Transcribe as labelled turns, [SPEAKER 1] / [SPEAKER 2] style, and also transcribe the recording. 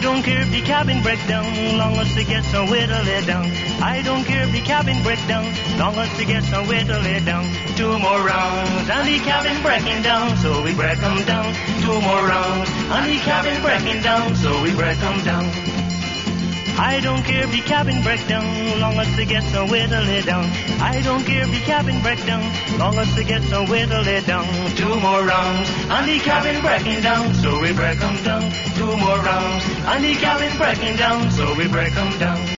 [SPEAKER 1] don't care if the cabin break down, long as they get somewhere to lay down. I don't care if the cabin break down, long as they get somewhere to lay down. 2 more rounds and the cabin breaking down, so we break 'em down. 2 more rounds and the cabin breaking down, so we break 'em down. I don't care if the cabin break down, long as they get somewhere to lay down. I don't care if the cabin break down, long as they get somewhere to lay down. 2 more rounds and the cabin breaking down, so we break 'em down. 2 more rounds and the cabin breaking down, so we break 'em down.